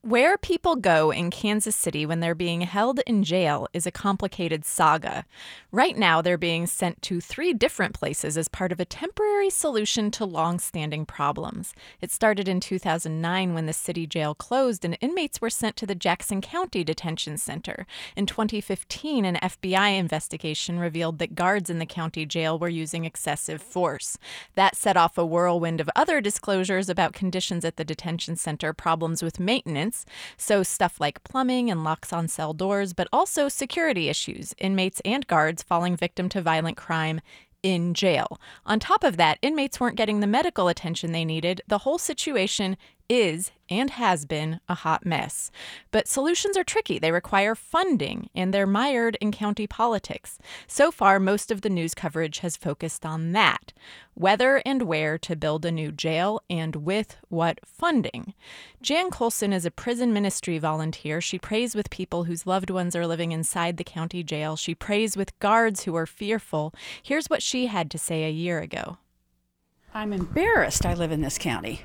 Where people go in Kansas City when they're being held in jail is a complicated saga. Right now, they're being sent to 3 different places as part of a temporary solution to long-standing problems. It started in 2009 when the city jail closed and inmates were sent to the Jackson County Detention Center. In 2015, an FBI investigation revealed that guards in the county jail were using excessive force. That set off a whirlwind of other disclosures about conditions at the detention center, problems with maintenance, so stuff like plumbing and locks on cell doors, but also security issues, inmates and guards falling victim to violent crime in jail. On top of that, inmates weren't getting the medical attention they needed. The whole situation is and has been a hot mess. But solutions are tricky. They require funding, and they're mired in county politics. So far, most of the news coverage has focused on that. Whether and where to build a new jail and with what funding. Jan Colson is a prison ministry volunteer. She prays with people whose loved ones are living inside the county jail. She prays with guards who are fearful. Here's what she had to say a year ago. I'm embarrassed I live in this county.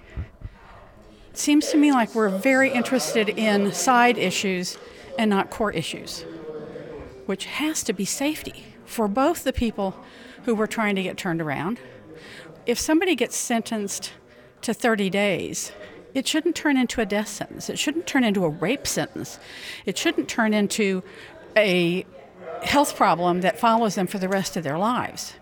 It seems to me like we're very interested in side issues and not core issues, which has to be safety for both the people who we're trying to get turned around. If somebody gets sentenced to 30 days, it shouldn't turn into a death sentence. It shouldn't turn into a rape sentence. It shouldn't turn into a health problem that follows them for the rest of their lives.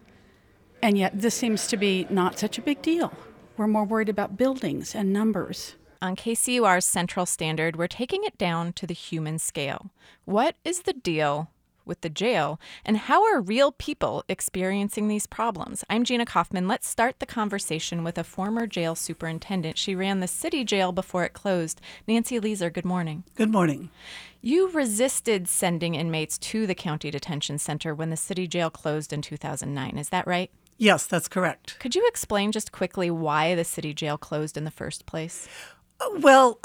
And yet this seems to be not such a big deal. We're more worried about buildings and numbers. On KCUR's Central Standard, we're taking it down to the human scale. What is the deal with the jail, and how are real people experiencing these problems? I'm Gina Kaufman. Let's start the conversation with a former jail superintendent. She ran the city jail before it closed. Nancy Leeser, good morning. Good morning. You resisted sending inmates to the county detention center when the city jail closed in 2009. Is that right? Yes, that's correct. Could you explain just quickly why the city jail closed in the first place? Well,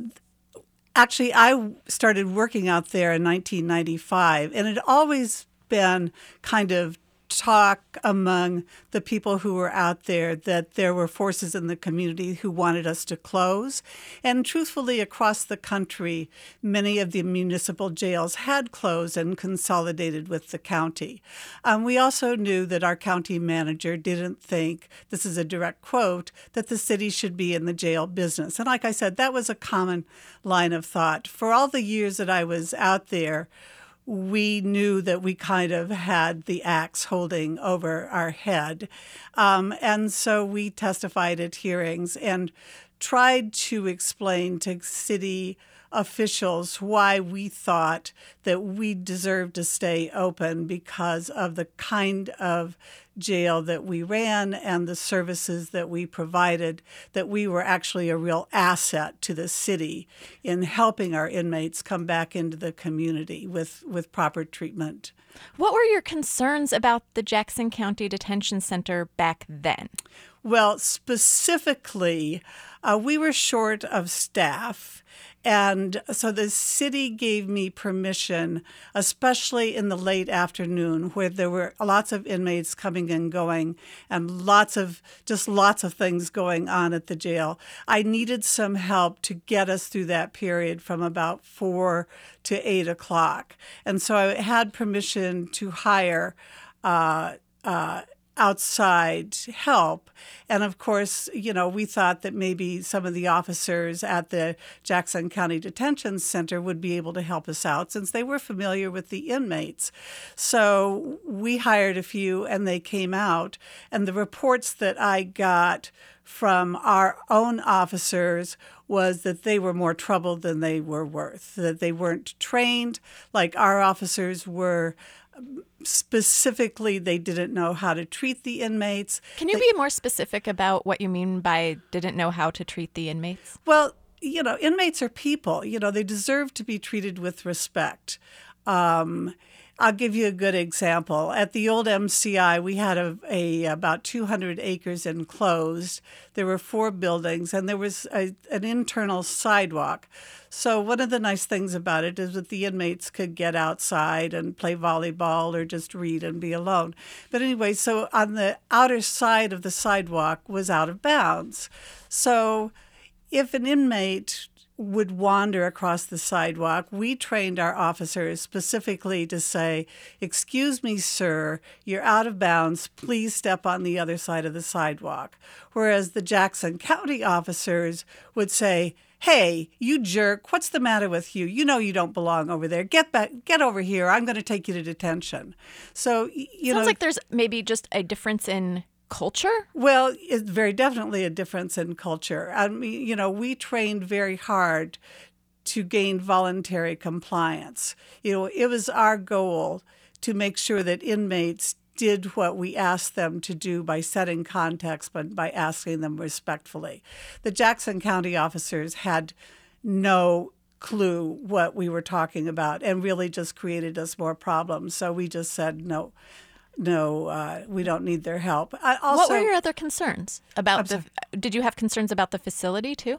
actually, I started working out there in 1995, and it had always been kind of talk among the people who were out there that there were forces in the community who wanted us to close. And truthfully, across the country, many of the municipal jails had closed and consolidated with the county. We also knew that our county manager didn't think, this is a direct quote, that the city should be in the jail business. And like I said, that was a common line of thought. For all the years that I was out there, we knew that we kind of had the axe holding over our head. And so we testified at hearings and tried to explain to city officials why we thought that we deserved to stay open because of the kind of jail that we ran and the services that we provided, that we were actually a real asset to the city in helping our inmates come back into the community with proper treatment. What were your concerns about the Jackson County Detention Center back then? Well, specifically, we were short of staff. And so the city gave me permission, especially in the late afternoon, where there were lots of inmates coming and going and lots of things going on at the jail. I needed some help to get us through that period from about 4 to 8 o'clock. And so I had permission to hire outside help. And of course, we thought that maybe some of the officers at the Jackson County Detention Center would be able to help us out since they were familiar with the inmates. So we hired a few and they came out. And the reports that I got from our own officers was that they were more trouble than they were worth, that they weren't trained like our officers were. Specifically, they didn't know how to treat the inmates. Can you be more specific about what you mean by didn't know how to treat the inmates? Well, inmates are people. They deserve to be treated with respect. I'll give you a good example. At the old MCI, we had about 200 acres enclosed. There were 4 buildings, and there was an internal sidewalk. So one of the nice things about it is that the inmates could get outside and play volleyball or just read and be alone. But anyway, so on the outer side of the sidewalk was out of bounds. So if an inmate would wander across the sidewalk, we trained our officers specifically to say, "Excuse me, sir, you're out of bounds. Please step on the other side of the sidewalk." Whereas the Jackson County officers would say, "Hey, you jerk, what's the matter with you? You know you don't belong over there. Get back, get over here. I'm going to take you to detention." So, Sounds like there's maybe just a difference in culture? Well, it's very definitely a difference in culture. I mean, we trained very hard to gain voluntary compliance. It was our goal to make sure that inmates did what we asked them to do by setting context, but by asking them respectfully. The Jackson County officers had no clue what we were talking about and really just created us more problems. So we just said, no, we don't need their help. What were your other concerns about did you have concerns about the facility too?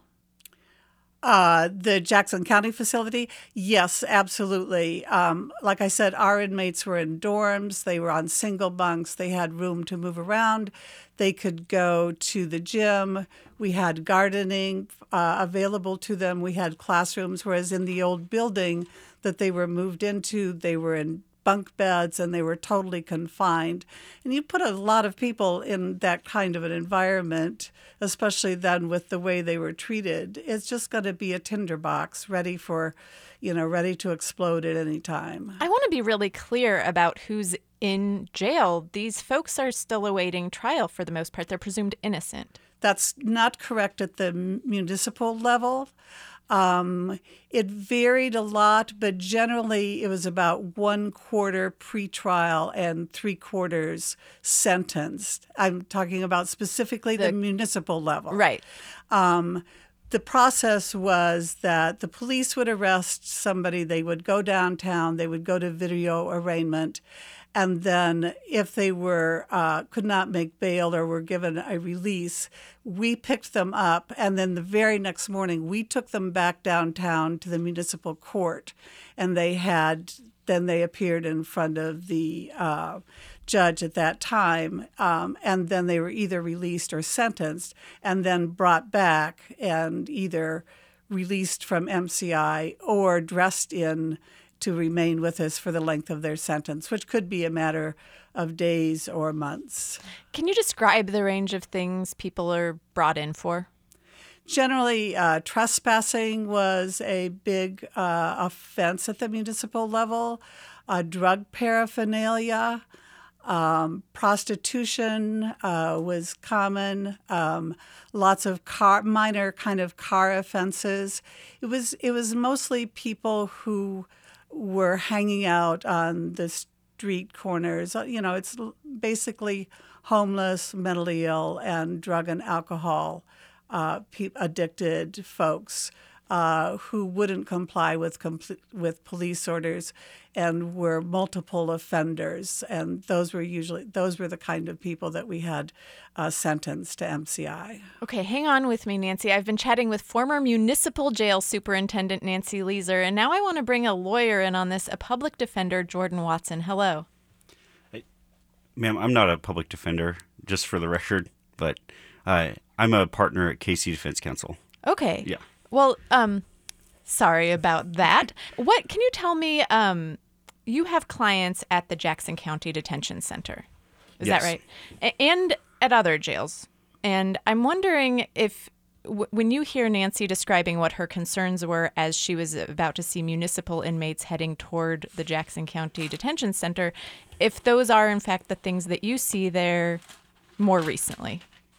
The Jackson County facility? Yes, absolutely. Like I said, our inmates were in dorms. They were on single bunks. They had room to move around. They could go to the gym. We had gardening available to them. We had classrooms, whereas in the old building that they were moved into, they were in bunk beds and they were totally confined. And you put a lot of people in that kind of an environment, especially then with the way they were treated. It's just going to be a tinderbox ready to explode at any time. I want to be really clear about who's in jail. These folks are still awaiting trial for the most part. They're presumed innocent. That's not correct at the municipal level. It varied a lot, but generally it was about 1/4 pretrial and 3/4 sentenced. I'm talking about specifically the municipal level. Right. The process was that the police would arrest somebody, they would go downtown, they would go to video arraignment, and then if they could not make bail or were given a release, we picked them up, and then the very next morning we took them back downtown to the municipal court, and they appeared in front of the judge at that time, and then they were either released or sentenced, and then brought back and either released from MCI or dressed in to remain with us for the length of their sentence, which could be a matter of days or months. Can you describe the range of things people are brought in for? Generally, trespassing was a big offense at the municipal level, drug paraphernalia, prostitution was common, lots of minor kind of car offenses. It was mostly people who were hanging out on the street corners. It's basically homeless, mentally ill, and drug and alcohol addicted folks who wouldn't comply with police orders and were multiple offenders. And those were the kind of people that we had sentenced to MCI. Okay, hang on with me, Nancy. I've been chatting with former municipal jail superintendent Nancy Leeser, and now I want to bring a lawyer in on this, a public defender, Jordan Watson. Hello. Hey, ma'am, I'm not a public defender, just for the record, but I'm a partner at Casey Defense Counsel. Okay. Yeah. Well, sorry about that. What can you tell me? You have clients at the Jackson County Detention Center. Is Yes. that right? And at other jails. And I'm wondering if when you hear Nancy describing what her concerns were as she was about to see municipal inmates heading toward the Jackson County Detention Center, if those are in fact the things that you see there more recently.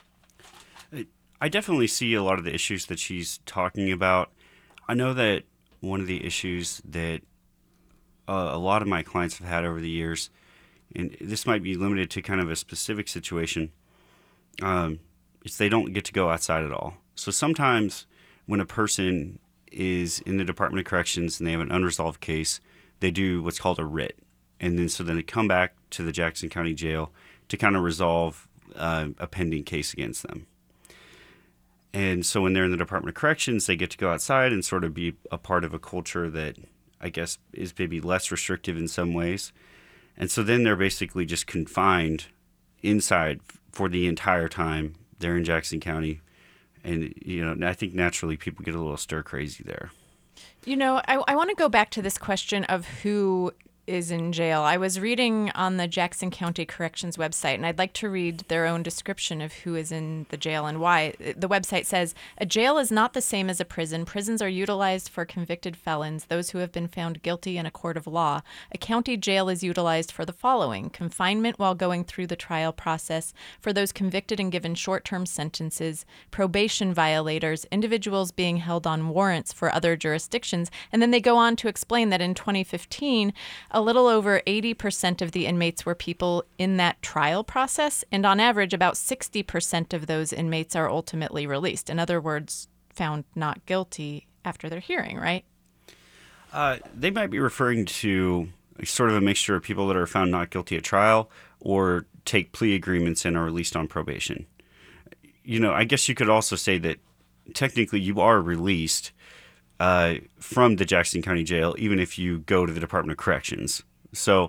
I definitely see a lot of the issues that she's talking about. I know that one of the issues that a lot of my clients have had over the years, and this might be limited to kind of a specific situation, is they don't get to go outside at all. So sometimes when a person is in the Department of Corrections and they have an unresolved case, they do what's called a writ. And then they come back to the Jackson County Jail to kind of resolve a pending case against them. And so when they're in the Department of Corrections, they get to go outside and sort of be a part of a culture that I guess is maybe less restrictive in some ways. And so then they're basically just confined inside for the entire time they're in Jackson County. And, I think naturally people get a little stir crazy there. I want to go back to this question of who is in jail. I was reading on the Jackson County Corrections website, and I'd like to read their own description of who is in the jail and why. The website says, a jail is not the same as a prison. Prisons are utilized for convicted felons, those who have been found guilty in a court of law. A county jail is utilized for the following: confinement while going through the trial process for those convicted and given short-term sentences, probation violators, individuals being held on warrants for other jurisdictions. And then they go on to explain that in 2015, a little over 80% of the inmates were people in that trial process, and on average, about 60% of those inmates are ultimately released. In other words, found not guilty after their hearing, right? They might be referring to sort of a mixture of people that are found not guilty at trial or take plea agreements and are released on probation. I guess you could also say that technically you are released from the Jackson County Jail, even if you go to the Department of Corrections. So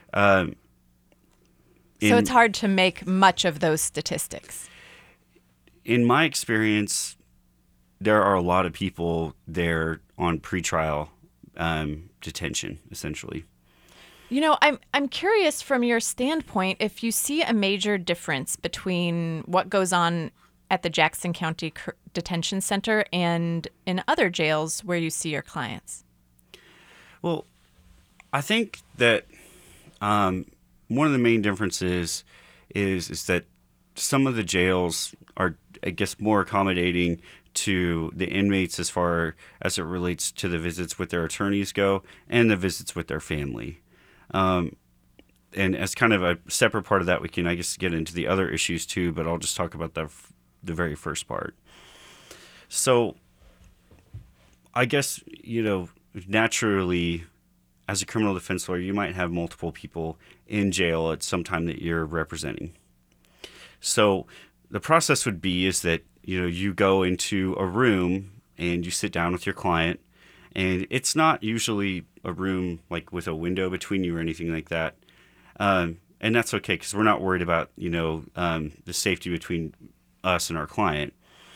it's hard to make much of those statistics. In my experience, there are a lot of people there on pretrial detention, essentially. I'm curious from your standpoint if you see a major difference between what goes on at the Jackson County Detention Center and in other jails where you see your clients. Well, I think that one of the main differences is that some of the jails are, I guess, more accommodating to the inmates as far as it relates to the visits with their attorneys go and the visits with their family. And as kind of a separate part of that, we can, I guess, get into the other issues too, but I'll just talk about the very first part. So I guess, naturally, as a criminal defense lawyer, you might have multiple people in jail at some time that you're representing. So the process would be is that, you go into a room and you sit down with your client, and it's not usually a room like with a window between you or anything like that. And that's okay because we're not worried about, the safety between us and our client.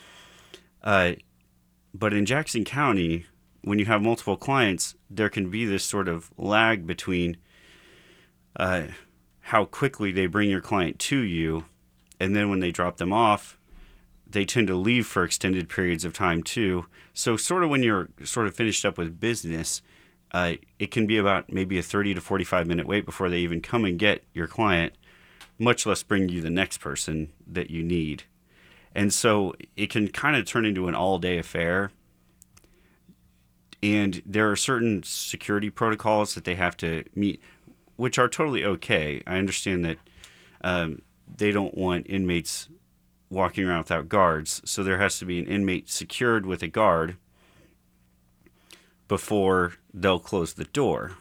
But in Jackson County, when you have multiple clients, there can be this sort of lag between how quickly they bring your client to you, and then when they drop them off, they tend to leave for extended periods of time too. So sort of when you're sort of finished up with business, it can be about maybe a 30 to 45 minute wait before they even come and get your client, much less bring you the next person that you need. And so it can kind of turn into an all-day affair. And there are certain security protocols that they have to meet, which are totally okay. I understand that they don't want inmates walking around without guards, so there has to be an inmate secured with a guard before they'll close the door.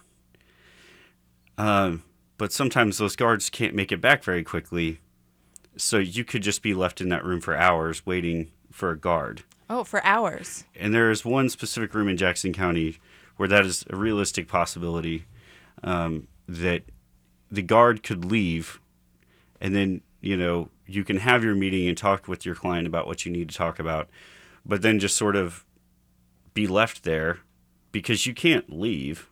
But sometimes those guards can't make it back very quickly, so you could just be left in that room for hours waiting for a guard. Oh, for hours. And there is one specific room in Jackson County where that is a realistic possibility, that the guard could leave, and then, you can have your meeting and talk with your client about what you need to talk about, but then just sort of be left there because you can't leave,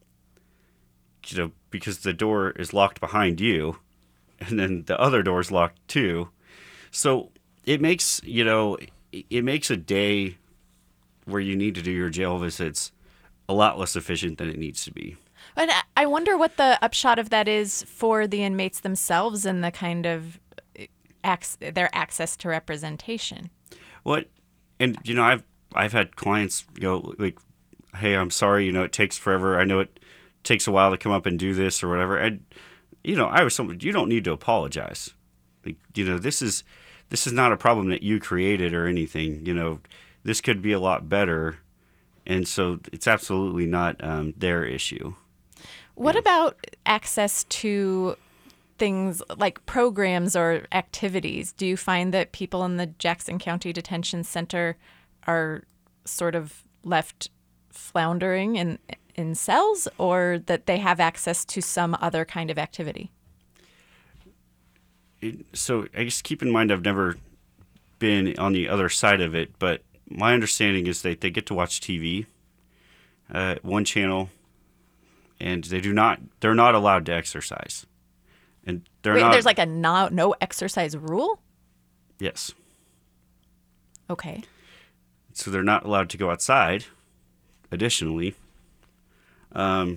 because the door is locked behind you, and then the other door is locked too. So it makes, it makes a day where you need to do your jail visits a lot less efficient than it needs to be. And I wonder what the upshot of that is for the inmates themselves and the kind of their access to representation. What, and I've had clients go like, "Hey, I'm sorry, it takes forever. I know it takes a while to come up and do this or whatever." And I was someone, you don't need to apologize. Like, this is not a problem that you created or anything. This could be a lot better, and so it's absolutely not their issue. What about access to things like programs or activities? Do you find that people in the Jackson County Detention Center are sort of left floundering in cells, or that they have access to some other kind of activity? So I guess keep in mind I've never been on the other side of it, but my understanding is that they get to watch TV, one channel, and they're not allowed to exercise. And there's like a no exercise rule? Yes. Okay. So they're not allowed to go outside, additionally. And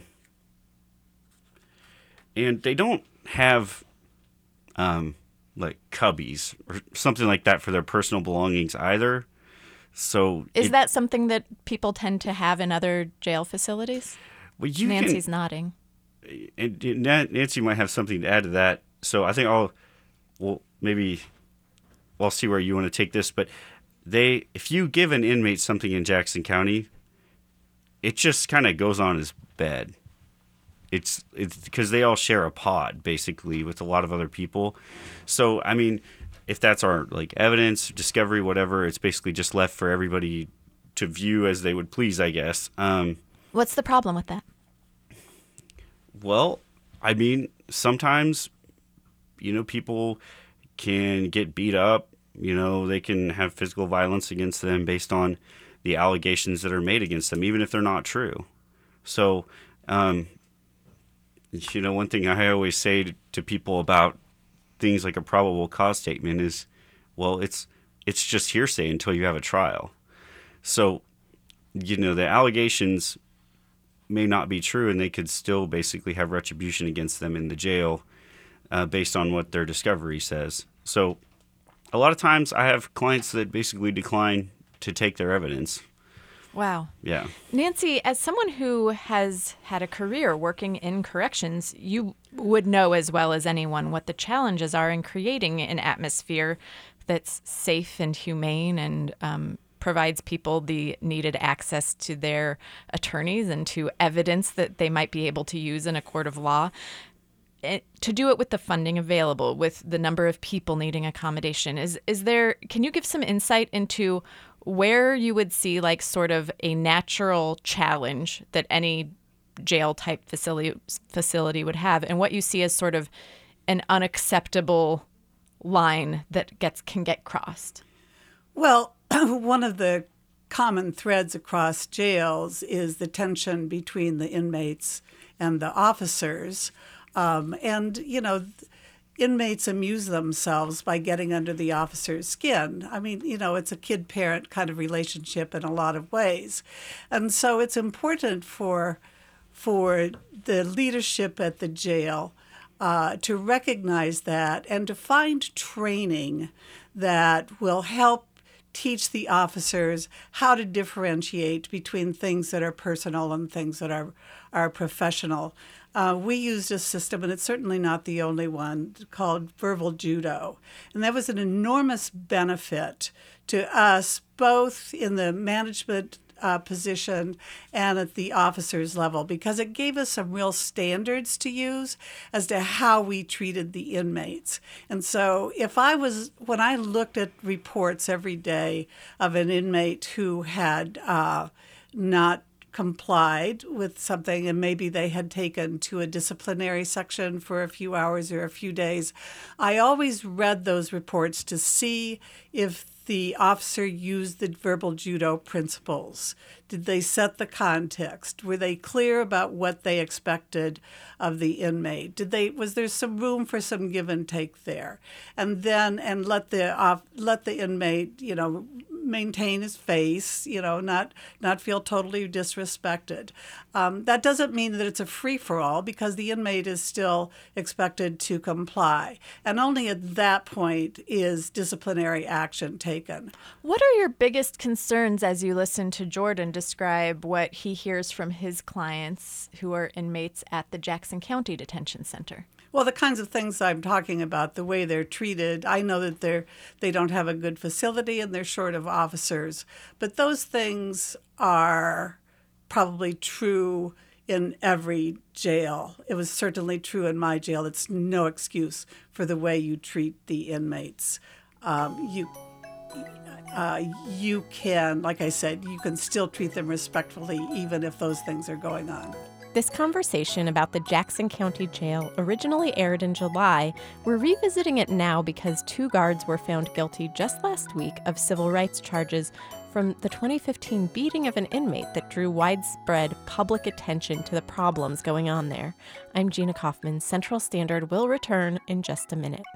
they don't have like cubbies or something like that for their personal belongings either. So is that something that people tend to have in other jail facilities? Well, Nancy's nodding. And Nancy might have something to add to that. So I think I'll see where you want to take this. But if you give an inmate something in Jackson County, it just kind of goes on his bed. It's because they all share a pod basically with a lot of other people. So I mean, if that's our like evidence, discovery, whatever, it's basically just left for everybody to view as they would please, I guess. What's the problem with that? Well, I mean, sometimes, people can get beat up. They can have physical violence against them based on the allegations that are made against them, even if they're not true. So, one thing I always say to people about things like a probable cause statement is, well, it's just hearsay until you have a trial. So, the allegations may not be true, and they could still basically have retribution against them in the jail based on what their discovery says. So a lot of times I have clients that basically decline to take their evidence. Wow. Yeah. Nancy, as someone who has had a career working in corrections, you would know as well as anyone what the challenges are in creating an atmosphere that's safe and humane and provides people the needed access to their attorneys and to evidence that they might be able to use in a court of law. To do it with the funding available, with the number of people needing accommodation, can you give some insight into where you would see like sort of a natural challenge that any jail type facility would have, and what you see as sort of an unacceptable line that can get crossed? Well, one of the common threads across jails is the tension between the inmates and the officers. Inmates amuse themselves by getting under the officer's skin. I mean, it's a kid-parent kind of relationship in a lot of ways. And so it's important for the leadership at the jail to recognize that and to find training that will help teach the officers how to differentiate between things that are personal and things that are professional. We used a system, and it's certainly not the only one, called verbal judo. And that was an enormous benefit to us, both in the management position and at the officers level, because it gave us some real standards to use as to how we treated the inmates. And so when I looked at reports every day of an inmate who had not complied with something, and maybe they had taken to a disciplinary section for a few hours or a few days, I always read those reports to see if the officer used the verbal judo principles. Did they set the context? Were they clear about what they expected of the inmate? Was there some room for some give and take there? And let the inmate, maintain his face, not feel totally disrespected. That doesn't mean that it's a free-for-all, because the inmate is still expected to comply. And only at that point is disciplinary action taken. What are your biggest concerns as you listen to Jordan describe what he hears from his clients who are inmates at the Jackson County Detention Center? Well, the kinds of things I'm talking about, the way they're treated, I know that they don't have a good facility and they're short of officers. But those things are probably true in every jail. It was certainly true in my jail. It's no excuse for the way you treat the inmates. You can, like I said, you can still treat them respectfully even if those things are going on. This conversation about the Jackson County Jail originally aired in July. We're revisiting it now because 2 guards were found guilty just last week of civil rights charges from the 2015 beating of an inmate that drew widespread public attention to the problems going on there. I'm Gina Kaufman. Central Standard will return in just a minute.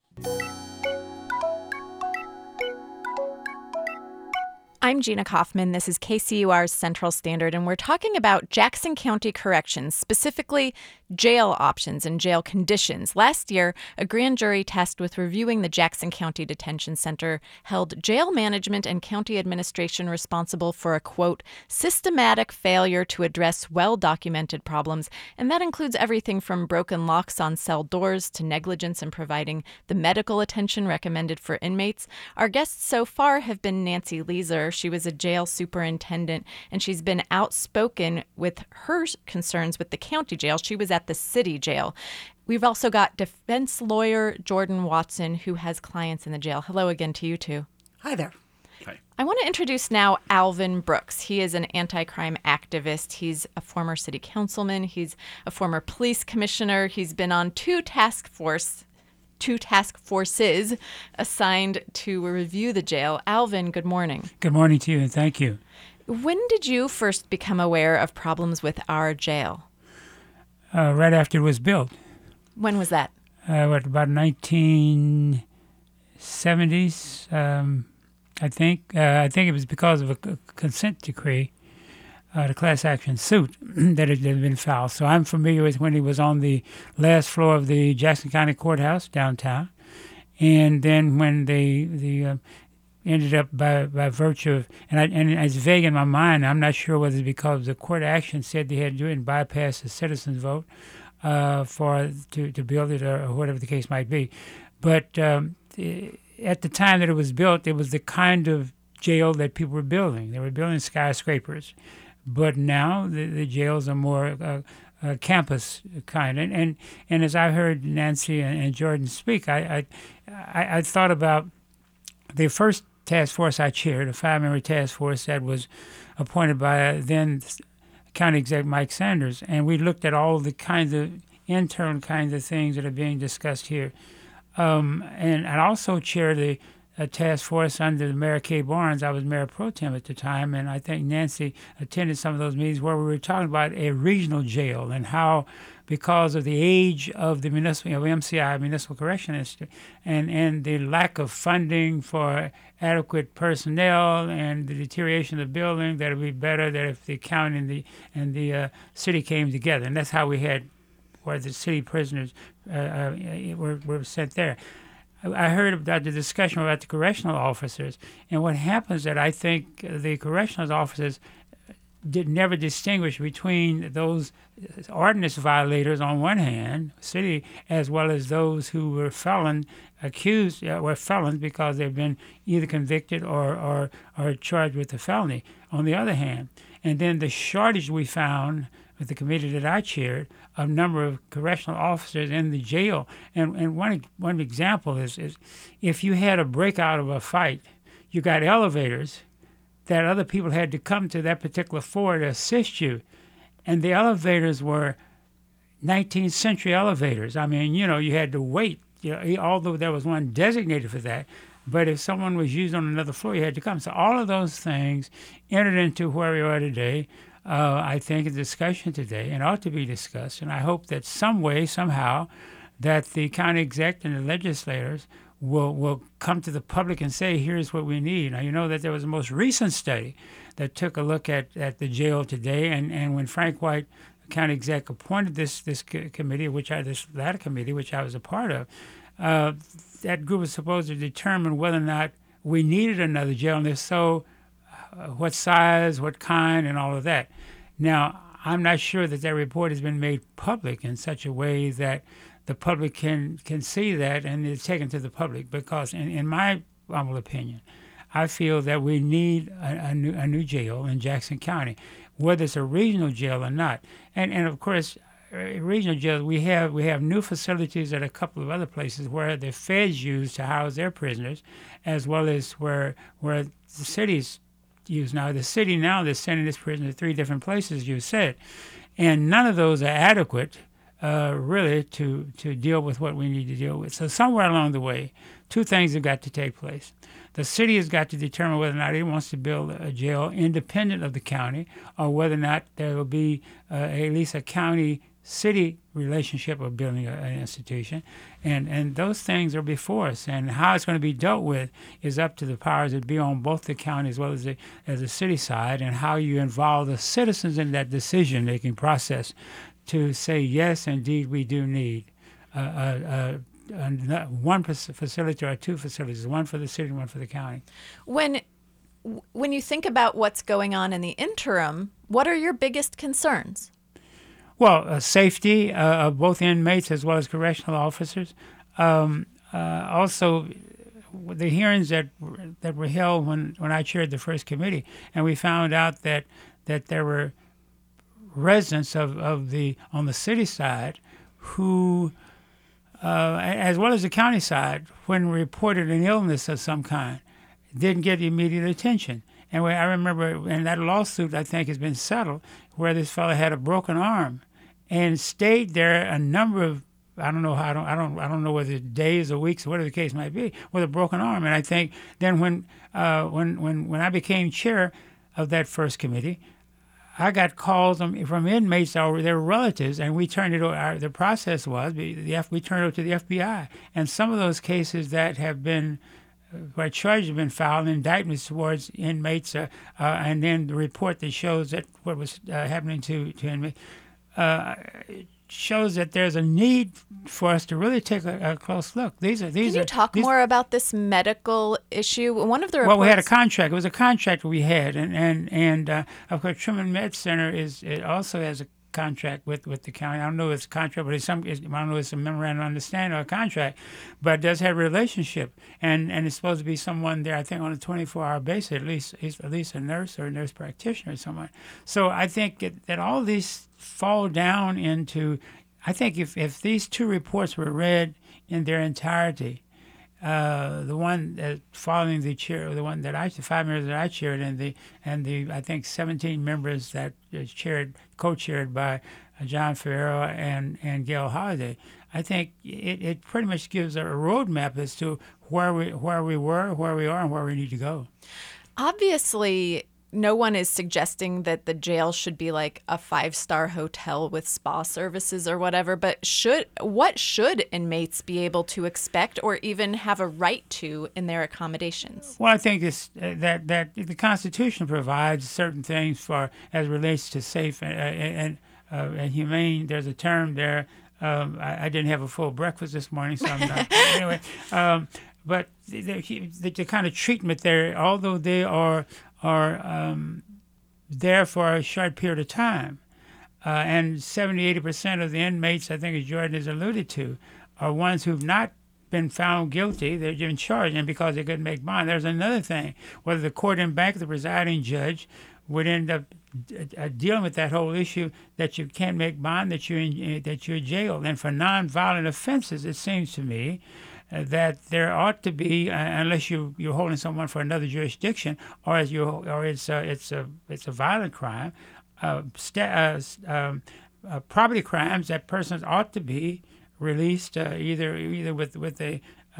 I'm Gina Kaufman. This is KCUR's Central Standard, and we're talking about Jackson County Corrections, specifically jail options and jail conditions. Last year, a grand jury tasked with reviewing the Jackson County Detention Center held jail management and county administration responsible for a, quote, systematic failure to address well-documented problems, and that includes everything from broken locks on cell doors to negligence in providing the medical attention recommended for inmates. Our guests so far have been Nancy Leeser. She was a jail superintendent, and she's been outspoken with her concerns with the county jail. She was at the city jail. We've also got defense lawyer Jordan Watson, who has clients in the jail. Hello again to you two. Hi there. Hi. I want to introduce now Alvin Brooks. He is an anti-crime activist. He's a former city councilman. He's a former police commissioner. He's been on two task forces assigned to review the jail. Alvin, good morning. Good morning to you, and thank you. When did you first become aware of problems with our jail? Right after it was built. When was that? About 1970s, I think. I think it was because of a consent decree, the class action suit that had been filed. So I'm familiar with when he was on the last floor of the Jackson County Courthouse downtown. And then when they ended up by virtue of, and it's vague in my mind, I'm not sure whether it's because the court action said they had to do it and bypass the citizens' vote to build it or whatever the case might be. But at the time that it was built, it was the kind of jail that people were building. They were building skyscrapers. But now the jails are more campus kind. And as I heard Nancy and Jordan speak, I thought about the first task force I chaired, a 5-member task force that was appointed by then County Executive Mike Sanders, and we looked at all the kinds of internal kinds of things that are being discussed here. And I also chaired a task force under Mayor Kay Barnes. I was mayor pro tem at the time, and I think Nancy attended some of those meetings where we were talking about a regional jail and how, because of the age of the MCI, Municipal Correction Institute, and the lack of funding for adequate personnel and the deterioration of the building, that it would be better that if the county and the city came together. And that's how we had where the city prisoners were sent there. I heard about the discussion about the correctional officers, and what happens that I think the correctional officers never distinguish between those ordinance violators on one hand, city, as well as those who were felons because they've been either convicted or charged with a felony on the other hand. And then the shortage we found with the committee that I chaired of number of correctional officers in the jail. And one example is if you had a breakout of a fight, you got elevators that other people had to come to that particular floor to assist you. And the elevators were 19th century elevators. I mean, you had to wait, although there was one designated for that. But if someone was used on another floor, you had to come. So all of those things entered into where we are today. I think, a discussion today, and ought to be discussed. And I hope that some way, somehow, that the county exec and the legislators will come to the public and say, here's what we need. Now, you know that there was a most recent study that took a look at the jail today, and when Frank White, the county exec, appointed this committee, this latter committee, which I was a part of, that group was supposed to determine whether or not we needed another jail, and if so, what size, what kind, and all of that. Now, I'm not sure that report has been made public in such a way that the public can see that and it's taken to the public, because in my humble opinion, I feel that we need a new jail in Jackson County, whether it's a regional jail or not. And of course, regional jails, we have new facilities at a couple of other places where the feds use to house their prisoners, as well as where the cities use. Now, the city now is sending this prisoner to 3 different places, you said, and none of those are adequate, really, to deal with what we need to deal with. So somewhere along the way, 2 things have got to take place. The city has got to determine whether or not it wants to build a jail independent of the county, or whether or not there will be at least a county-city relationship of building an institution. And those things are before us. And how it's going to be dealt with is up to the powers that be on both the county as well as the city side, and how you involve the citizens in that decision-making process to say, yes, indeed, we do need one facility or 2 facilities, one for the city and one for the county. When you think about what's going on in the interim, what are your biggest concerns? Well, safety of both inmates as well as correctional officers. Also, the hearings that were held when I chaired the first committee, and we found out that there were residents on the city side who, as well as the county side, when reported an illness of some kind, didn't get immediate attention. And I remember, and that lawsuit I think has been settled, where this fellow had a broken arm and stayed there a number of, I don't know whether days or weeks or whatever the case might be, with a broken arm. And I think then when I became chair of that first committee, I got calls from inmates or their relatives, and we turned it over. The process was we turned it over to the FBI, and some of those cases that have been where charges have been filed, indictments towards inmates, and then the report that shows that what was happening to inmates shows that there's a need for us to really take a close look. Can you talk more about this medical issue? One of the reports... Well, we had a contract. It was a contract we had, and of course, Truman Med Center it also has a contract with the county. I don't know if it's a contract, but I don't know if it's a memorandum of understanding or a contract, but it does have a relationship, and it's supposed to be someone there, I think, on a 24-hour basis, at least a nurse or a nurse practitioner or someone. So I think that all these fall down into, I think if these 2 reports were read in their entirety, the one following the chair, the 5 members that I chaired, and the I think 17 members that co-chaired by John Ferrero and Gail Holliday, I think it pretty much gives a roadmap as to where we were, where we are, and where we need to go. Obviously, no one is suggesting that the jail should be like a 5-star hotel with spa services or whatever, but what should inmates be able to expect or even have a right to in their accommodations? Well, I think it's that the Constitution provides certain things for as relates to safe and humane. There's a term there. I didn't have a full breakfast this morning, so I'm not. Anyway, but the kind of treatment there, although they are there for a short period of time, and 70-80% of the inmates, I think as Jordan has alluded to, are ones who've not been found guilty. They're given charge, and because they couldn't make bond. There's another thing, whether the court in bank, the presiding judge, would end up dealing with that whole issue that you can't make bond, that you're jailed. And for nonviolent offenses, it seems to me that there ought to be, unless you're holding someone for another jurisdiction, or it's a violent crime, property crimes, that persons ought to be released either with the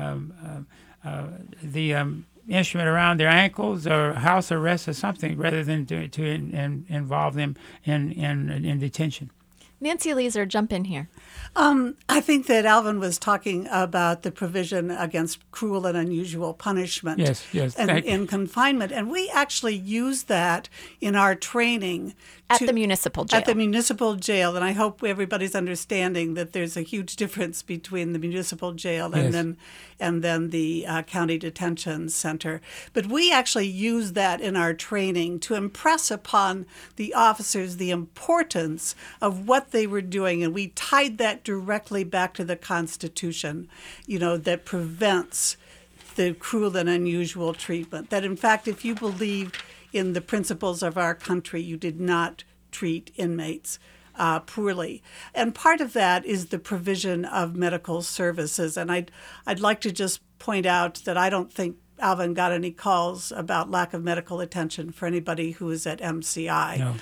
instrument around their ankles or house arrest or something, rather than to involve them in detention. Nancy Leeser, jump in here. I think that Alvin was talking about the provision against cruel and unusual punishment in confinement. And we actually use that in our training. At the municipal jail. At the municipal jail. And I hope everybody's understanding that there's a huge difference between the municipal jail and then the county detention center. But we actually use that in our training to impress upon the officers the importance of what they were doing. And we tied that directly back to the Constitution, that prevents the cruel and unusual treatment. That, in fact, if you believe in the principles of our country, you did not treat inmates poorly. And part of that is the provision of medical services. And I'd like to just point out that I don't think Alvin got any calls about lack of medical attention for anybody who was at MCI. No.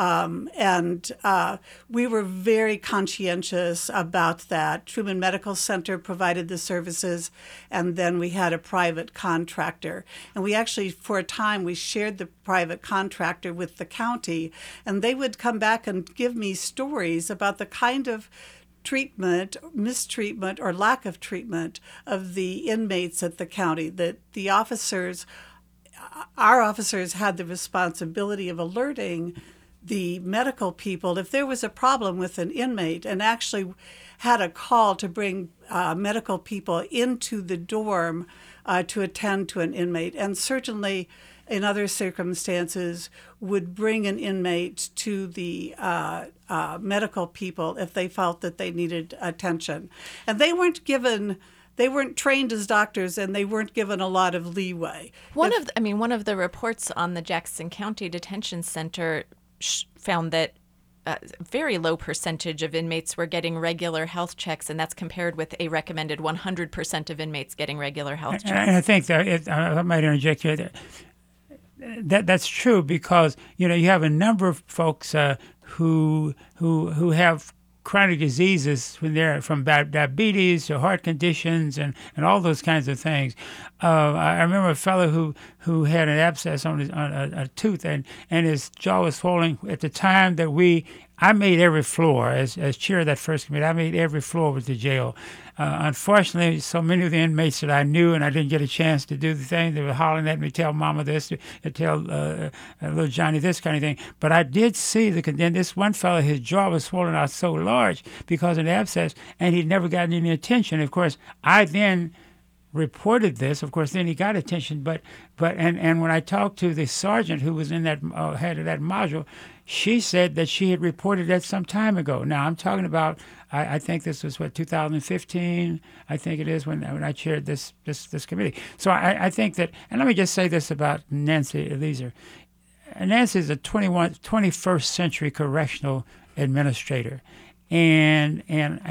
And we were very conscientious about that. Truman Medical Center provided the services, and then we had a private contractor. And we actually, for a time, we shared the private contractor with the county, and they would come back and give me stories about the kind of treatment, mistreatment, or lack of treatment of the inmates at the county, that the officers, our officers had the responsibility of alerting the medical people if there was a problem with an inmate, and actually had a call to bring medical people into the dorm to attend to an inmate, and certainly in other circumstances would bring an inmate to the medical people if they felt that they needed attention. And they weren't trained as doctors, and they weren't given a lot of leeway. One of the reports on the Jackson County Detention Center found that a very low percentage of inmates were getting regular health checks, and that's compared with a recommended 100% of inmates getting regular health checks. And I think that I might interject here. That's true, because you have a number of folks who have chronic diseases when they're from diabetes to heart conditions and all those kinds of things. I remember a fellow who had an abscess on a tooth, and his jaw was swollen at the time that I made every floor as chair of that first committee. I made every floor with the jail. Unfortunately, so many of the inmates that I knew, and I didn't get a chance to do the thing, they were hollering at me, tell Mama this, tell little Johnny this kind of thing. But I did see then this one fellow, his jaw was swollen out so large because of the abscess, and he'd never gotten any attention. Of course, I then reported this. Of course, then he got attention. But when I talked to the sergeant who was in that head of that module, she said that she had reported that some time ago. Now I'm talking about, I think this was 2015. I think it is when I chaired this committee. So I think that, and let me just say this about Nancy Eliezer. Nancy is a 21st century correctional administrator, and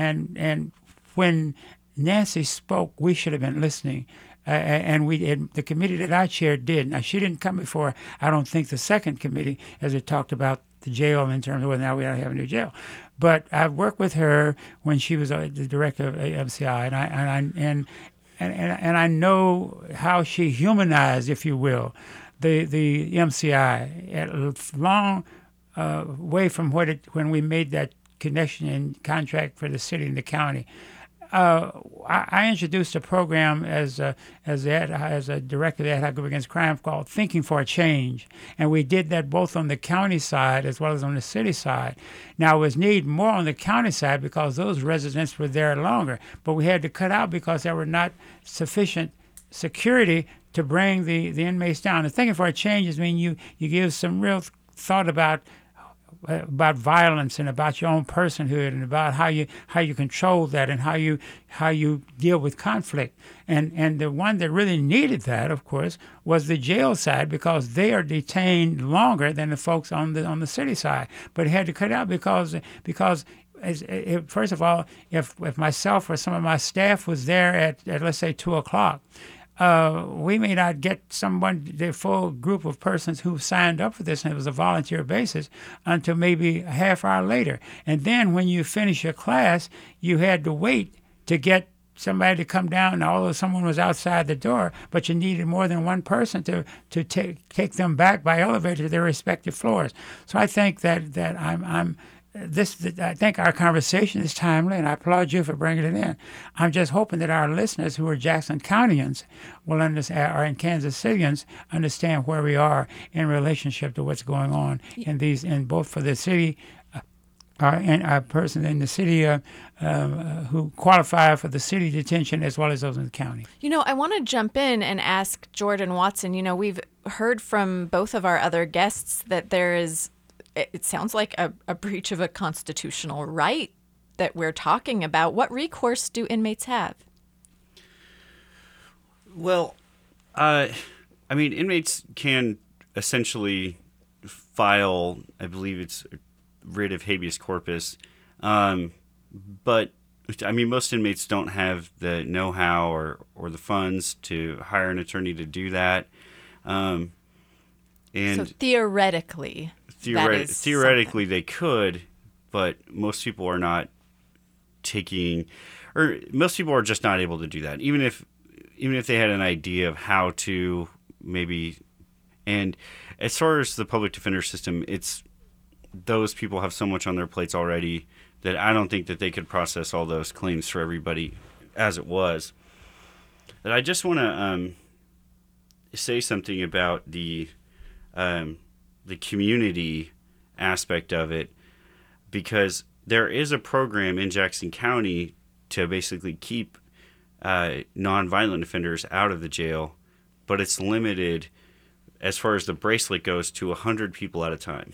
when Nancy spoke, we should have been listening. And the committee that I chaired did. Now, she didn't come before, I don't think, the second committee, as it talked about the jail in terms of whether now we ought to have a new jail. But I've worked with her when she was the director of MCI, and I know how she humanized, if you will, the MCI at a long way from when we made that connection and contract for the city and the county. I introduced a program as a director of the Ad Hoc Group Against Crime called Thinking for a Change, and we did that both on the county side as well as on the city side. Now, it was needed more on the county side because those residents were there longer, but we had to cut out because there were not sufficient security to bring the inmates down. And Thinking for a Change is when you give some real thought about violence and about your own personhood and about how you control that and how you deal with conflict. And the one that really needed that, of course, was the jail side, because they are detained longer than the folks on the city side. But it had to cut out because first of all, if myself or some of my staff was there at let's say 2:00. We may not get the full group of persons who signed up for this, and it was a volunteer basis, until maybe a half hour later. And then when you finish your class, you had to wait to get somebody to come down, although someone was outside the door, but you needed more than one person to take them back by elevator to their respective floors. So I think that I think our conversation is timely, and I applaud you for bringing it in. I'm just hoping that our listeners who are Jackson Countyans will understand, or in Kansas Cityans, understand where we are in relationship to what's going on in both for the city and a person in the city who qualify for the city detention as well as those in the county. I want to jump in and ask Jordan Watson. We've heard from both of our other guests that there is, it sounds like a breach of a constitutional right that we're talking about. What recourse do inmates have? Well, inmates can essentially file, I believe it's writ of habeas corpus, but I mean, most inmates don't have the know-how or the funds to hire an attorney to do that. And so theoretically, theoretically they could, but most people are not most people are just not able to do that. Even if they had an idea of how to maybe, and as far as the public defender system, those people have so much on their plates already that I don't think that they could process all those claims for everybody as it was. But I just want to say something about the community aspect of it, because there is a program in Jackson County to basically keep nonviolent offenders out of the jail, but it's limited as far as the bracelet goes to 100 people at a time.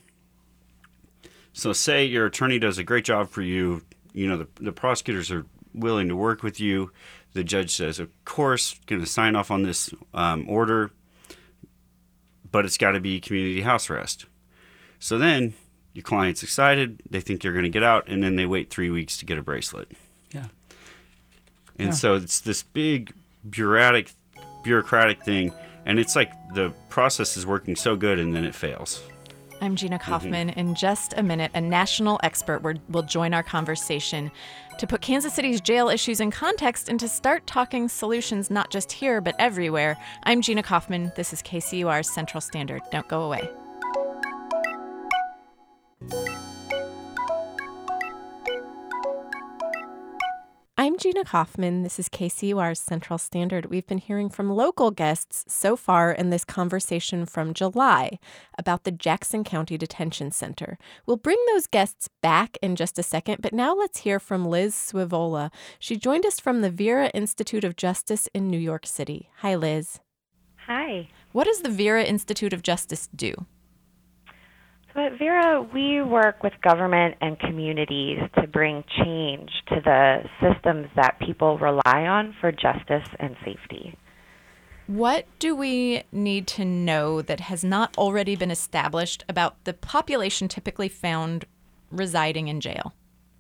So say your attorney does a great job for you, the prosecutors are willing to work with you, the judge says, of course, going to sign off on this order, but it's got to be community house arrest. So then your client's excited, they think they're going to get out, and then they wait 3 weeks to get a bracelet. Yeah. And so it's this big bureaucratic thing, and it's like the process is working so good, and then it fails. I'm Gina Kaufman. In just a minute, a national expert will join our conversation to put Kansas City's jail issues in context and to start talking solutions not just here, but everywhere. I'm Gina Kaufman. This is KCUR's Central Standard. Don't go away. I'm Gina Kaufman. This is KCUR's Central Standard. We've been hearing from local guests so far in this conversation from July about the Jackson County Detention Center. We'll bring those guests back in just a second, but now let's hear from Liz Swivola. She joined us from the Vera Institute of Justice in New York City. Hi, Liz. Hi. What does the Vera Institute of Justice do? So at Vera, we work with government and communities to bring change to the systems that people rely on for justice and safety. What do we need to know that has not already been established about the population typically found residing in jail?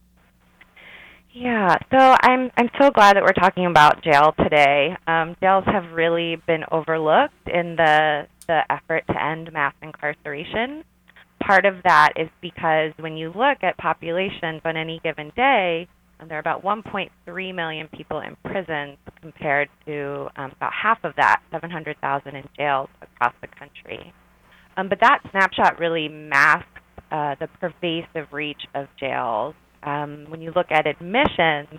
Yeah, so I'm so glad that we're talking about jail today. Jails have really been overlooked in the effort to end mass incarceration. Part of that is because when you look at populations on any given day, there are about 1.3 million people in prisons compared to about half of that, 700,000 in jails across the country. But that snapshot really masks the pervasive reach of jails. When you look at admissions,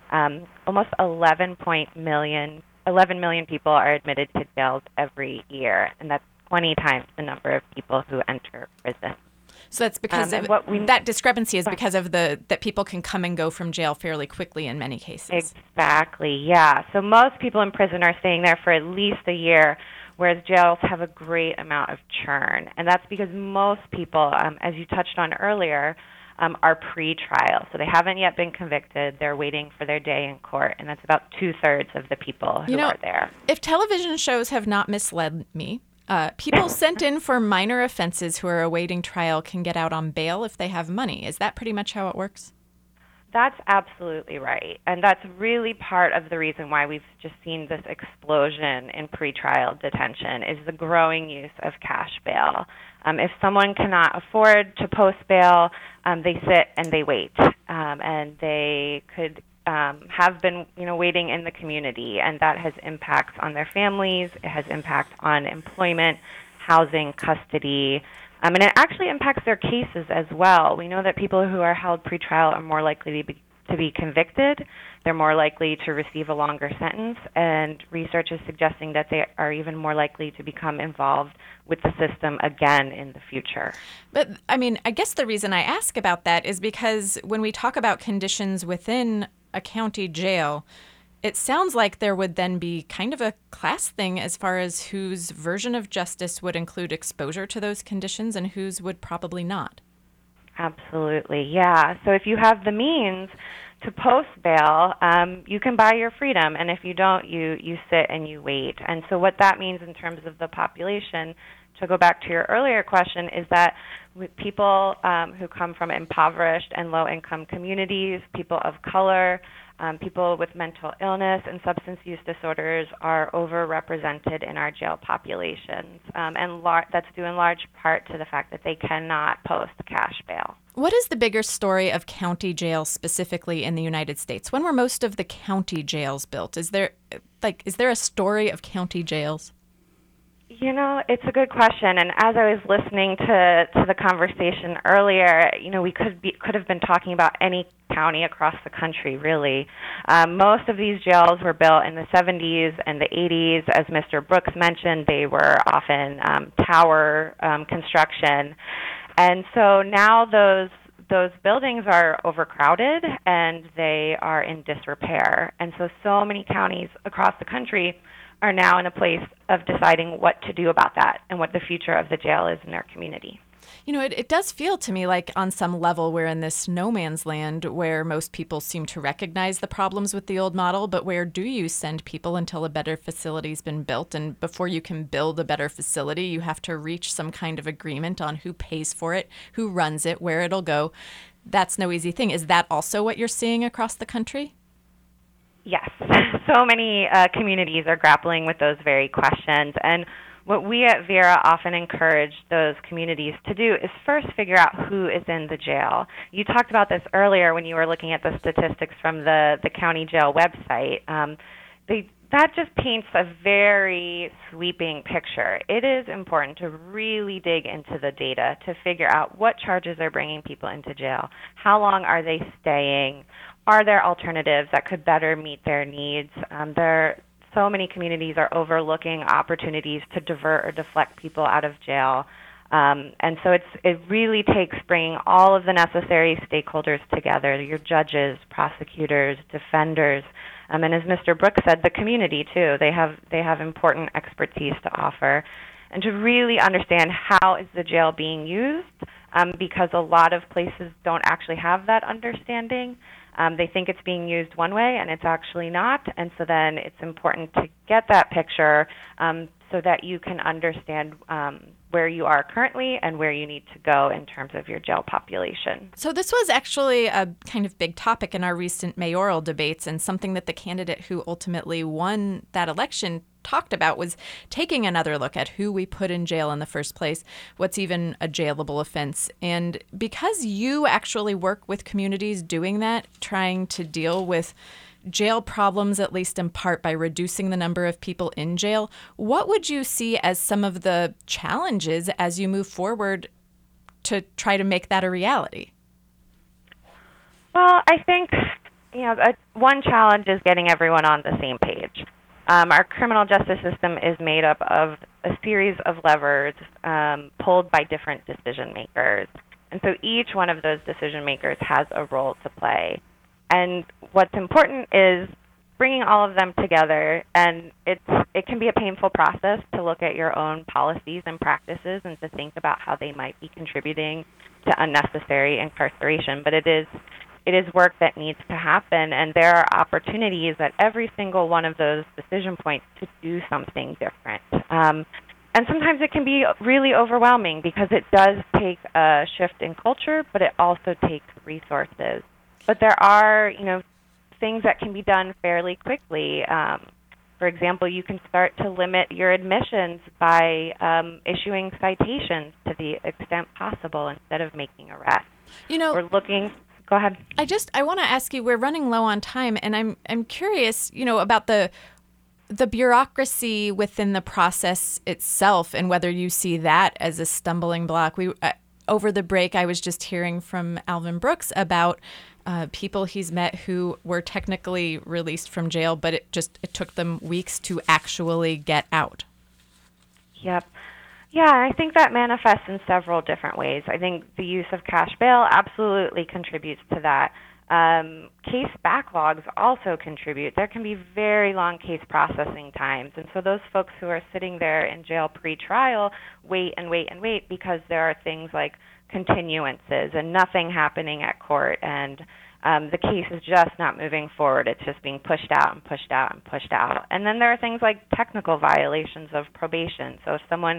almost 11 million people are admitted to jails every year, and that's 20 times the number of people who enter prison. So that's because that discrepancy is because of that people can come and go from jail fairly quickly in many cases. Exactly, yeah. So most people in prison are staying there for at least a year, whereas jails have a great amount of churn. And that's because most people, as you touched on earlier, are pre-trial. So they haven't yet been convicted. They're waiting for their day in court, and that's about 2/3 of the people who are there. If television shows have not misled me, people sent in for minor offenses who are awaiting trial can get out on bail if they have money. Is that pretty much how it works? That's absolutely right. And that's really part of the reason why we've just seen this explosion in pretrial detention is the growing use of cash bail. If someone cannot afford to post bail, they sit and they wait. And they could have been, waiting in the community, and that has impacts on their families. It has impact on employment, housing, custody, and it actually impacts their cases as well. We know that people who are held pretrial are more likely to be convicted. They're more likely to receive a longer sentence, and research is suggesting that they are even more likely to become involved with the system again in the future. But, I guess the reason I ask about that is because when we talk about conditions within a county jail, it sounds like there would then be kind of a class thing as far as whose version of justice would include exposure to those conditions and whose would probably not. Absolutely, yeah. So if you have the means to post bail, you can buy your freedom, and if you don't, you sit and you wait. And so what that means in terms of the population, to go back to your earlier question, is that people who come from impoverished and low-income communities, people of color, people with mental illness and substance use disorders are overrepresented in our jail populations, and that's due in large part to the fact that they cannot post cash bail. What is the bigger story of county jails specifically in the United States? When were most of the county jails built? Is there a story of county jails? You know, it's a good question, and as I was listening to the conversation earlier, you know, we could have been talking about any county across the country, really. Most of these jails were built in the 70s and the 80s. As Mr. Brooks mentioned, they were often tower construction, and so now those buildings are overcrowded and they are in disrepair, and so many counties across the country are now in a place of deciding what to do about that and what the future of the jail is in their community. You know, it does feel to me like on some level we're in this no man's land where most people seem to recognize the problems with the old model, but where do you send people until a better facility's been built? And before you can build a better facility, you have to reach some kind of agreement on who pays for it, who runs it, where it'll go. That's no easy thing. Is that also what you're seeing across the country? Yes. So many communities are grappling with those very questions. And what we at Vera often encourage those communities to do is first figure out who is in the jail. You talked about this earlier when you were looking at the statistics from the county jail website. That just paints a very sweeping picture. It is important to really dig into the data to figure out what charges are bringing people into jail, how long are they staying, are there alternatives that could better meet their needs. So many communities are overlooking opportunities to divert or deflect people out of jail. And so it really takes bringing all of the necessary stakeholders together, your judges, prosecutors, defenders, and as Mr. Brooks said, the community too. They have important expertise to offer, and to really understand how is the jail being used, because a lot of places don't actually have that understanding. They think it's being used one way, and it's actually not. And so then it's important to get that picture so that you can understand where you are currently and where you need to go in terms of your jail population. So this was actually a kind of big topic in our recent mayoral debates, and something that the candidate who ultimately won that election talked about was taking another look at who we put in jail in the first place, what's even a jailable offense. And because you actually work with communities doing that, trying to deal with jail problems, at least in part by reducing the number of people in jail, what would you see as some of the challenges as you move forward to try to make that a reality? Well, I think one challenge is getting everyone on the same page. Our criminal justice system is made up of a series of levers pulled by different decision makers. And so each one of those decision makers has a role to play. And what's important is bringing all of them together, and it can be a painful process to look at your own policies and practices and to think about how they might be contributing to unnecessary incarceration. But it is work that needs to happen, and there are opportunities at every single one of those decision points to do something different. And sometimes it can be really overwhelming because it does take a shift in culture, but it also takes resources. But there are, things that can be done fairly quickly. For example, you can start to limit your admissions by issuing citations to the extent possible instead of making arrests. We're looking. Go ahead. I want to ask you, we're running low on time, and I'm curious, about the bureaucracy within the process itself and whether you see that as a stumbling block. Over the break, I was just hearing from Alvin Brooks about people he's met who were technically released from jail, but it took them weeks to actually get out. Yep. Yeah, I think that manifests in several different ways. I think the use of cash bail absolutely contributes to that. Case backlogs also contribute. There can be very long case processing times, and so those folks who are sitting there in jail pre-trial wait and wait and wait because there are things like continuances and nothing happening at court, and the case is just not moving forward. It's just being pushed out and pushed out and pushed out. And then there are things like technical violations of probation. So if someone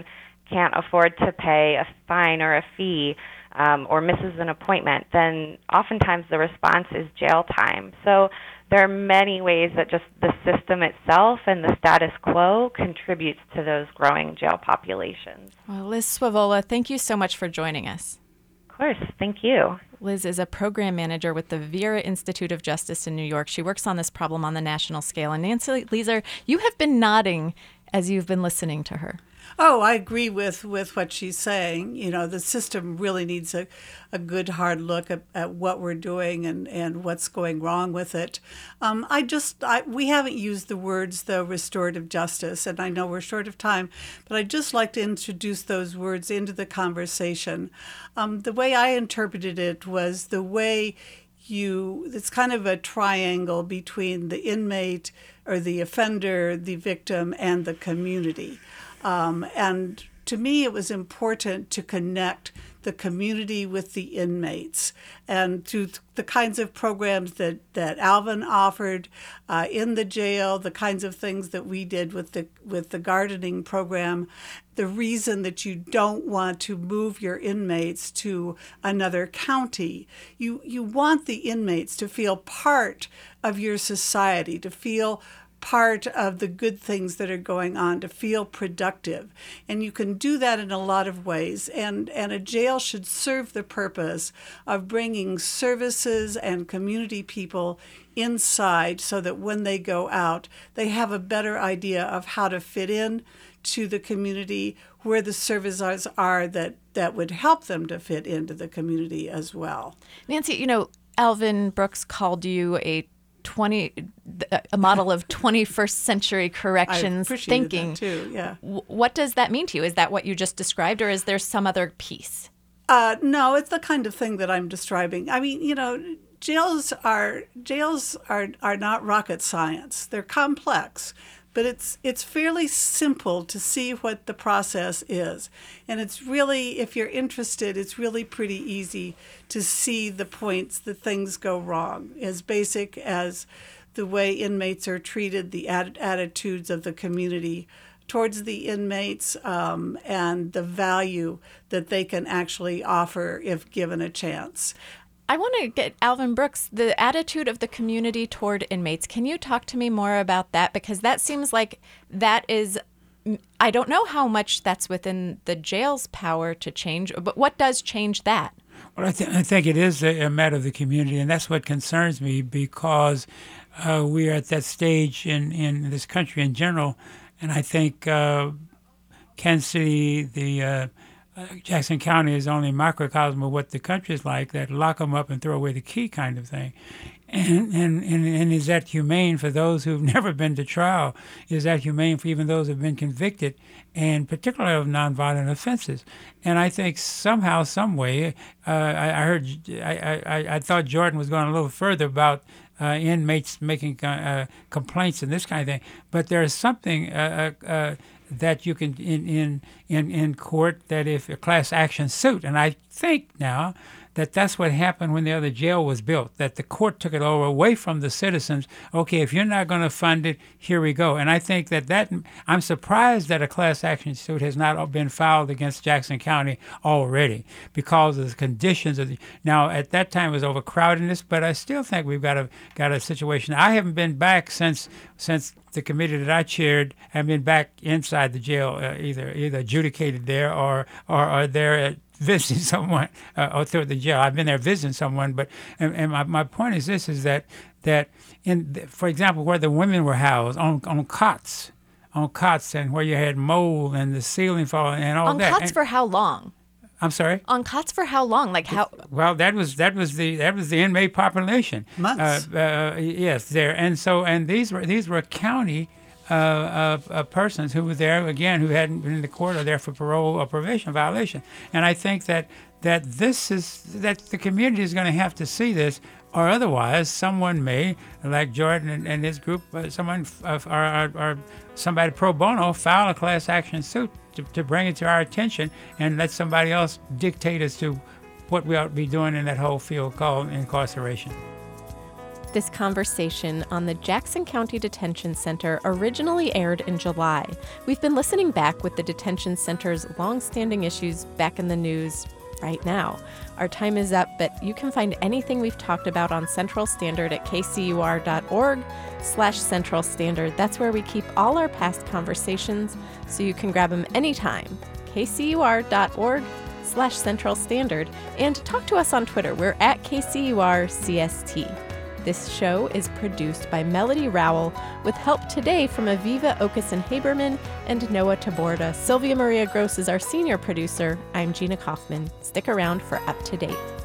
can't afford to pay a fine or a fee, or misses an appointment, then oftentimes the response is jail time. So there are many ways that just the system itself and the status quo contributes to those growing jail populations. Well, Liz Swivola, thank you so much for joining us. Of course, thank you. Liz is a program manager with the Vera Institute of Justice in New York. She works on this problem on the national scale. And Nancy Leeser, you have been nodding as you've been listening to her. Oh, I agree with what she's saying. You know, the system really needs a good hard look at what we're doing and what's going wrong with it. We haven't used the words, though, restorative justice, and I know we're short of time, but I'd just like to introduce those words into the conversation. The way I interpreted it was the way it's kind of a triangle between the inmate or the offender, the victim, and the community. And to me, it was important to connect the community with the inmates and to the kinds of programs that Alvin offered in the jail, the kinds of things that we did with the gardening program. The reason that you don't want to move your inmates to another county, you want the inmates to feel part of your society, to feel part of the good things that are going on, to feel productive. And you can do that in a lot of ways. And a jail should serve the purpose of bringing services and community people inside so that when they go out, they have a better idea of how to fit in to the community, where the services are that would help them to fit into the community as well. Nancy, you know, Alvin Brooks called you a model of 21st century corrections thinking. That too, yeah. What does that mean to you? Is that what you just described, or is there some other piece? No, it's the kind of thing that I'm describing. I mean, you know, jails are not rocket science. They're complex, but it's fairly simple to see what the process is. And it's really, if you're interested, it's really pretty easy to see the points that things go wrong, as basic as the way inmates are treated, the attitudes of the community towards the inmates, and the value that they can actually offer if given a chance. I want to get Alvin Brooks, the attitude of the community toward inmates. Can you talk to me more about that? Because that seems like that is, I don't know how much that's within the jail's power to change, but what does change that? Well, I think it is a matter of the community, and that's what concerns me, because we are at that stage in this country in general, and I think Kansas City, Jackson County is only a microcosm of what the country is like, that lock them up and throw away the key kind of thing. And is that humane for those who've never been to trial? Is that humane for even those who've been convicted, and particularly of nonviolent offenses? And I think somehow, some way, I thought Jordan was going a little further about inmates making complaints and this kind of thing. But there's something that you can in court, that if a class action suit, and I think now that's what happened when the other jail was built, that the court took it over away from the citizens. Okay, if you're not going to fund it, here we go. And I think that I'm surprised that a class action suit has not been filed against Jackson County already, because of the conditions of now at that time it was overcrowdedness, but I still think we've got a situation. I haven't been back since the committee that I chaired. I haven't been back inside the jail, either adjudicated there or there at visiting someone or through the jail. I've been there visiting someone, but and my point is this: is that for example, where the women were housed on cots, and where you had mold and the ceiling falling and all that. On cots for how long? I'm sorry. On cots for how long? Like how? Well, that was the inmate population. Months. Yes, there, and these were county persons who were there again, who hadn't been in the court or there for parole or probation violation. And I think that the community is going to have to see this, or otherwise someone may, like Jordan and his group, someone or somebody pro bono file a class action suit to bring it to our attention and let somebody else dictate as to what we ought to be doing in that whole field called incarceration. This conversation on the Jackson County Detention Center originally aired in July. We've been listening back with the detention center's long-standing issues back in the news right now. Our time is up, but you can find anything we've talked about on Central Standard at kcur.org/Central Standard. That's where we keep all our past conversations, so you can grab them anytime. kcur.org/Central Standard, and talk to us on Twitter. We're at KCURCST. This show is produced by Melody Rowell with help today from Aviva Okeson-Haberman and Noah Taborda. Sylvia Maria Gross is our senior producer. I'm Gina Kaufman. Stick around for Up to Date.